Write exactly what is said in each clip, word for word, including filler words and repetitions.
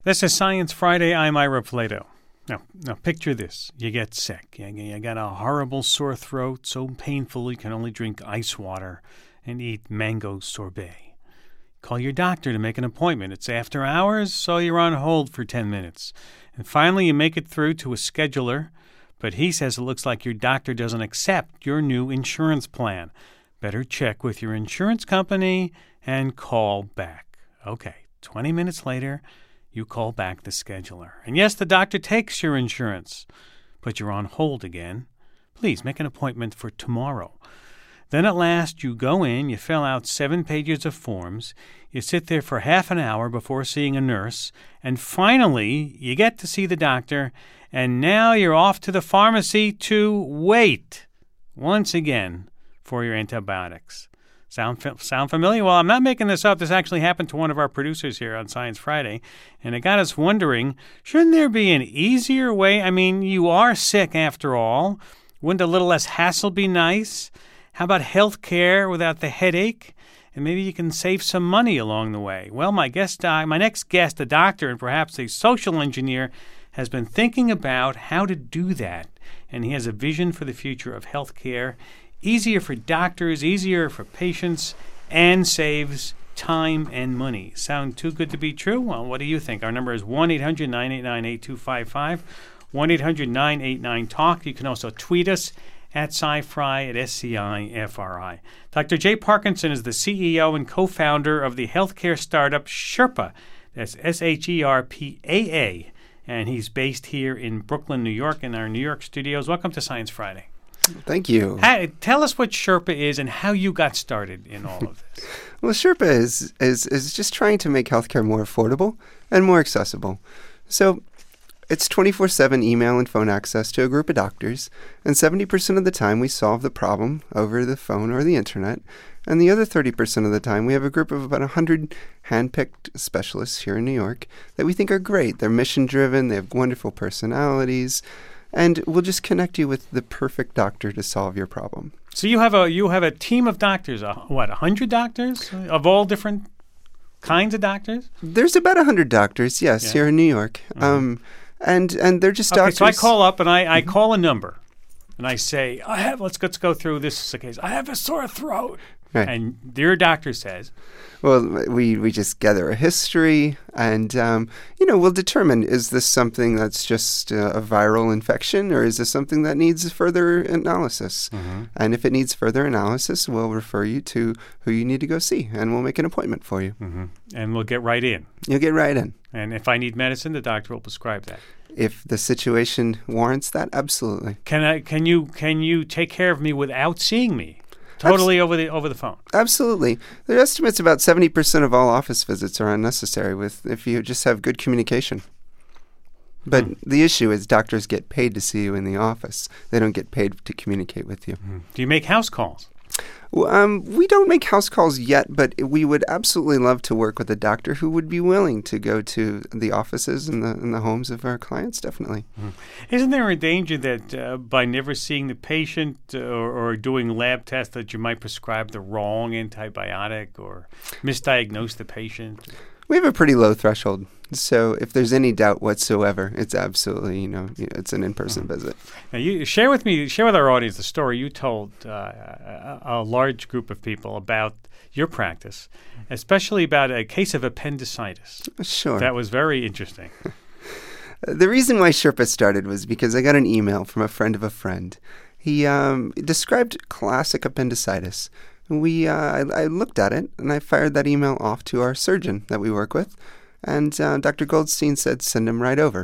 This is Science Friday. I'm Ira Plato. Now, now picture this. You get sick. You, you got a horrible sore throat, so painful you can only drink ice water and eat mango sorbet. Call your doctor to make an appointment. It's after hours, so you're on hold for ten minutes. And finally, you make it through to a scheduler, but he says it looks like your doctor doesn't accept your new insurance plan. Better check with your insurance company and call back. Okay, twenty minutes later, you call back the scheduler. And yes, the doctor takes your insurance, but you're on hold again. Please make an appointment for tomorrow. Then at last, you go in, you fill out seven pages of forms, you sit there for half an hour before seeing a nurse, and finally, you get to see the doctor, and now you're off to the pharmacy to wait, once again, for your antibiotics. Sound sound familiar? Well, I'm not making this up. This actually happened to one of our producers here on Science Friday, and it got us wondering, shouldn't there be an easier way? I mean, you are sick after all. Wouldn't a little less hassle be nice? How about health care without the headache? And maybe you can save some money along the way. Well, my guest, uh, my next guest, a doctor and perhaps a social engineer, has been thinking about how to do that, and he has a vision for the future of health care. Easier for doctors, easier for patients, and saves time and money. Sound too good to be true? Well, what do you think? Our number is one eight hundred nine eight nine eight two five five, one eight hundred nine eight nine talk. You can also tweet us at SciFri, at S C I F R I. Doctor Jay Parkinson is the C E O and co-founder of the healthcare startup Sherpa. That's S H E R P A A. And he's based here in Brooklyn, New York, in our New York studios. Welcome to Science Friday. Thank you. Hey, tell us what Sherpa is and how you got started in all of this. Well, Sherpa is, is is just trying to make healthcare more affordable and more accessible. So it's twenty-four seven email and phone access to a group of doctors, and seventy percent of the time we solve the problem over the phone or the internet, and the other thirty percent of the time we have a group of about one hundred hand-picked specialists here in New York that we think are great. They're mission-driven, they have wonderful personalities, and we'll just connect you with the perfect doctor to solve your problem. So you have a you have a team of doctors, uh, what, one hundred doctors of all different kinds of doctors? There's about one hundred doctors, yes, yeah. here in New York. Mm-hmm. Um, and and they're just okay, doctors. So I call up and I, I mm-hmm. call a number, and I say, I have, let's, let's go through this case. I have a sore throat. Right. And your doctor says, well, we, we just gather a history and, um, you know, we'll determine, is this something that's just uh, a viral infection or is this something that needs further analysis? Mm-hmm. And if it needs further analysis, we'll refer you to who you need to go see and we'll make an appointment for you. Mm-hmm. And we'll get right in. You'll get right in. And if I need medicine, the doctor will prescribe that. If the situation warrants that, absolutely. Can I? Can you? Can you take care of me without seeing me? Totally Abs- over the over the phone. Absolutely. There are estimates about seventy percent of all office visits are unnecessary with if you just have good communication. But hmm. the issue is doctors get paid to see you in the office. They don't get paid to communicate with you. Hmm. Do you make house calls? Well, um, we don't make house calls yet, but we would absolutely love to work with a doctor who would be willing to go to the offices and the, and the homes of our clients, definitely. Mm. Isn't there a danger that uh, by never seeing the patient uh, or, or doing lab tests that you might prescribe the wrong antibiotic or misdiagnose the patient? We have a pretty low threshold. So if there's any doubt whatsoever, it's absolutely, you know, it's an in-person mm-hmm. visit. Now, you share with me, share with our audience the story you told uh, a, a large group of people about your practice, especially about a case of appendicitis. Sure. That was very interesting. The reason why Sherpa started was because I got an email from a friend of a friend. He um, described classic appendicitis. We, uh, I, I looked at it, and I fired that email off to our surgeon that we work with. And uh, Doctor Goldstein said, send him right over.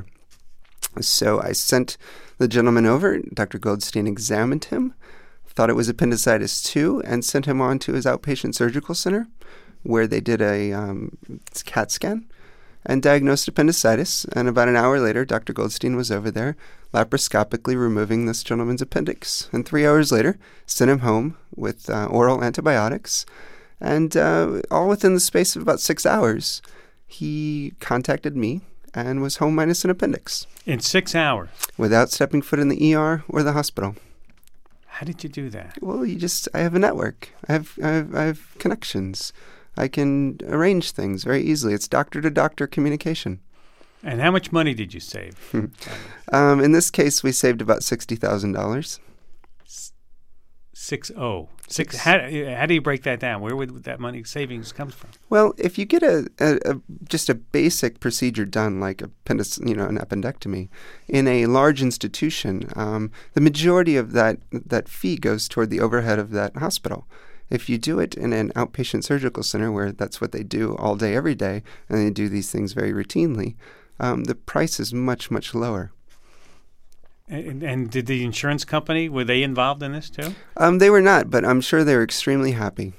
So I sent the gentleman over. Doctor Goldstein examined him, thought it was appendicitis two, and sent him on to his outpatient surgical center, where they did a um, CAT scan and diagnosed appendicitis. And about an hour later, Doctor Goldstein was over there laparoscopically removing this gentleman's appendix. And three hours later, sent him home with uh, oral antibiotics. And uh, all within the space of about six hours, he contacted me and was home minus an appendix. In six hours? Without stepping foot in the E R or the hospital. How did you do that? Well, you just, I have a network. I have, I have, I have connections. I can arrange things very easily. It's doctor-to-doctor communication. And how much money did you save? um, in this case, we saved about sixty thousand dollars. Six oh. Six. How, how do you break that down? Where would that money savings come from? Well, if you get a, a, a just a basic procedure done, like appendix, you know, an appendectomy, in a large institution, um, the majority of that that fee goes toward the overhead of that hospital. If you do it in an outpatient surgical center, where that's what they do all day, every day, and they do these things very routinely, um, the price is much, much lower. And, and did the insurance company, were they involved in this too? Um, they were not, but I'm sure they were extremely happy.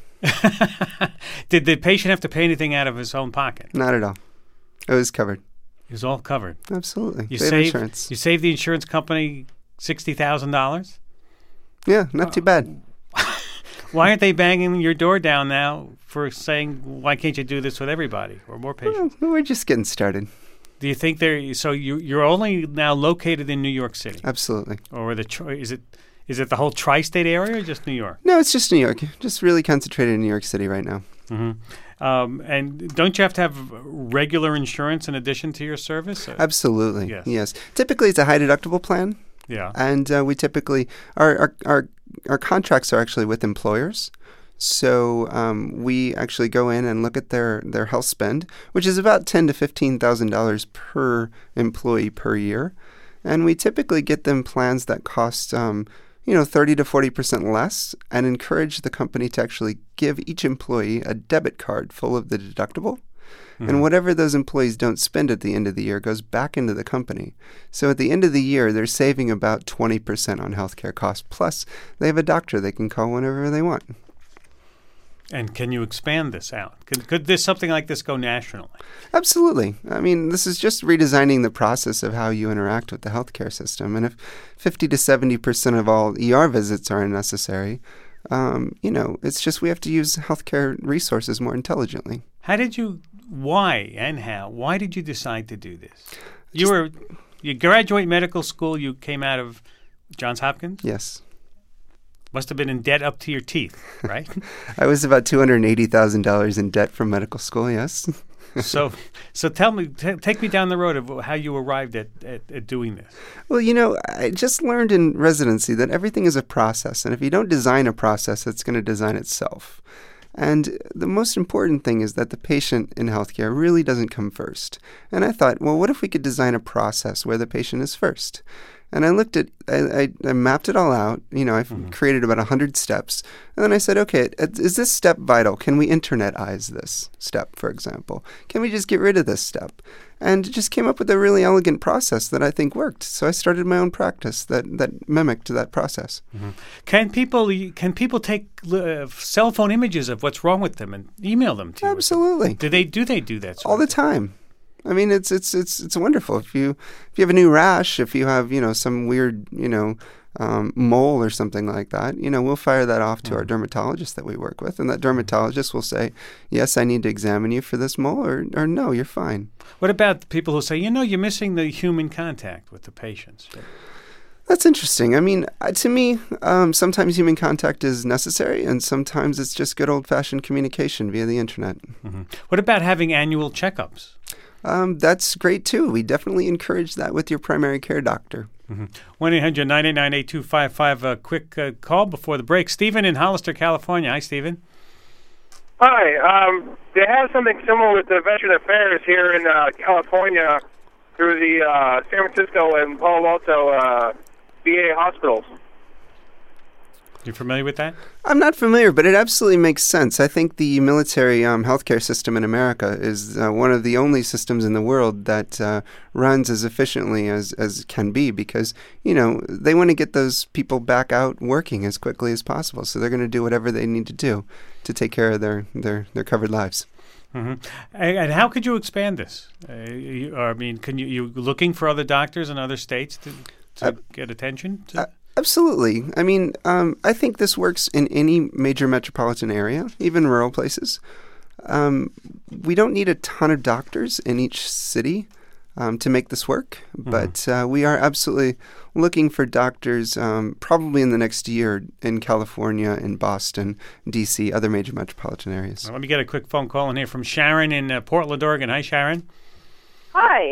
Did the patient have to pay anything out of his own pocket? Not at all. It was covered. It was all covered. Absolutely. You they have saved insurance. You saved the insurance company sixty thousand dollars. Yeah, not too bad. Why aren't they banging your door down now for saying, "Why can't you do this with everybody or more patients"? Well, we're just getting started. Do you think they're so you you're only now located in New York City? Absolutely. Or the tri- is it is it the whole tri-state area or just New York? No, it's just New York. Just really concentrated in New York City right now. Mm-hmm. Um, and don't you have to have regular insurance in addition to your service? Absolutely. Yes. Yes. Typically, it's a high deductible plan. Yeah. And uh, we typically our, our our our contracts are actually with employers. So um, we actually go in and look at their, their health spend, which is about ten to fifteen thousand dollars per employee per year, and we typically get them plans that cost um, you know thirty to forty percent less, and encourage the company to actually give each employee a debit card full of the deductible. Mm-hmm. And whatever those employees don't spend at the end of the year goes back into the company. So at the end of the year, they're saving about twenty percent on healthcare costs. Plus, they have a doctor they can call whenever they want. And can you expand this out? Could, could this something like this go nationally? Absolutely. I mean, this is just redesigning the process of how you interact with the healthcare system. And if fifty to seventy percent of all E R visits are unnecessary, um, you know, it's just we have to use healthcare resources more intelligently. How did you, why and how, why did you decide to do this? You Just, were, you graduate medical school, you came out of Johns Hopkins? Yes. Must have been in debt up to your teeth, right? I was about two hundred eighty thousand dollars in debt from medical school, yes. so so tell me, t- take me down the road of how you arrived at, at, at doing this. Well, you know, I just learned in residency that everything is a process. And if you don't design a process, it's going to design itself. And the most important thing is that the patient in healthcare really doesn't come first. And I thought, well, what if we could design a process where the patient is first? And I looked at, I, I, I mapped it all out. You know, I've mm-hmm. created about one hundred steps. And then I said, okay, is this step vital? Can we internetize this step, for example? Can we just get rid of this step? And just came up with a really elegant process that I think worked. So I started my own practice that, that mimicked that process. Mm-hmm. Can people can people take uh, cell phone images of what's wrong with them and email them to you? Absolutely. Do they do they do that sort all the of thing? time? I mean, it's it's it's it's wonderful. If you if you have a new rash, if you have you know some weird you know um, mole or something like that, you know we'll fire that off to mm. our dermatologist that we work with, and that dermatologist will say, yes, I need to examine you for this mole, or or no, you're fine. What about the people who say, you know, you're missing the human contact with the patients? That's interesting. I mean, uh, to me, um, sometimes human contact is necessary, and sometimes it's just good old-fashioned communication via the internet. Mm-hmm. What about having annual checkups? Um, that's great, too. We definitely encourage that with your primary care doctor. Mm-hmm. one eight hundred nine eight nine eight two five five. A quick uh, call before the break. Stephen in Hollister, California. Hi, Stephen. Hi. Um, they have something similar with the Veteran Affairs here in uh, California through the uh, San Francisco and Palo Alto uh, V A hospitals. You familiar with that? I'm not familiar, but it absolutely makes sense. I think the military um, healthcare system in America is uh, one of the only systems in the world that uh, runs as efficiently as, as can be because, you know, they want to get those people back out working as quickly as possible. So they're going to do whatever they need to do to take care of their, their, their covered lives. Mm-hmm. And how could you expand this? Uh, you, or, I mean, can you you looking for other doctors in other states to, to uh, get attention to? Uh, Absolutely. I mean, um, I think this works in any major metropolitan area, even rural places. Um, we don't need a ton of doctors in each city um, to make this work, mm-hmm. but uh, we are absolutely looking for doctors um, probably in the next year in California, in Boston, D C, other major metropolitan areas. Well, let me get a quick phone call in here from Sharon in uh, Portland, Oregon. Hi, Sharon. Hi.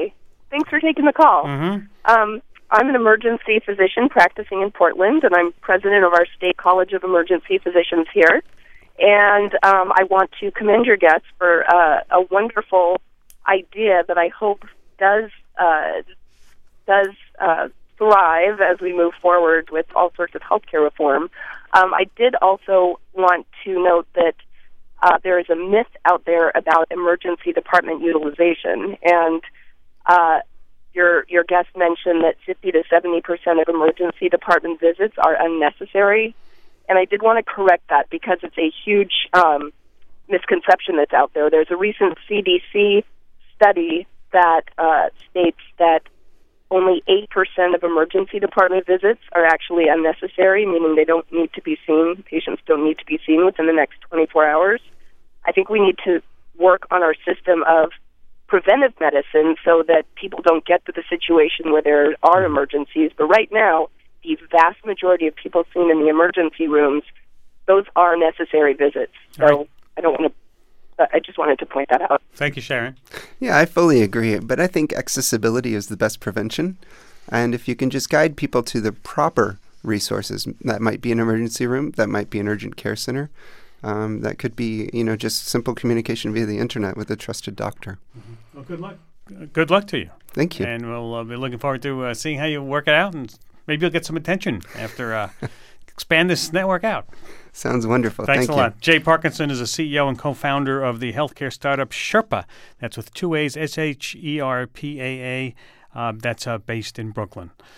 Thanks for taking the call. Mm-hmm. Um, I'm an emergency physician practicing in Portland, and I'm president of our State College of Emergency Physicians here. And um, I want to commend your guests for uh, a wonderful idea that I hope does uh, does uh, thrive as we move forward with all sorts of healthcare reform. Um, I did also want to note that uh, there is a myth out there about emergency department utilization, and uh, your your guest mentioned that fifty to seventy percent of emergency department visits are unnecessary. And I did want to correct that because it's a huge um, misconception that's out there. There's a recent C D C study that uh, states that only eight percent of emergency department visits are actually unnecessary, meaning they don't need to be seen. Patients don't need to be seen within the next twenty-four hours. I think we need to work on our system of preventive medicine so that people don't get to the situation where there are emergencies. But right now, the vast majority of people seen in the emergency rooms, those are necessary visits. So Right. I don't want to, uh, I just wanted to point that out. Thank you, Sharon. Yeah, I fully agree. But I think accessibility is the best prevention. And if you can just guide people to the proper resources, that might be an emergency room, that might be an urgent care center, um, that could be, you know, just simple communication via the internet with a trusted doctor. Well, good luck. Good luck to you. Thank you. And we'll uh, be looking forward to uh, seeing how you work it out, and maybe you'll get some attention after uh, expand this network out. Sounds wonderful. Thanks Thank a you. lot. Jay Parkinson is a C E O and co-founder of the healthcare startup Sherpa. That's with two A's, S H E R P A A. Uh, that's uh, based in Brooklyn.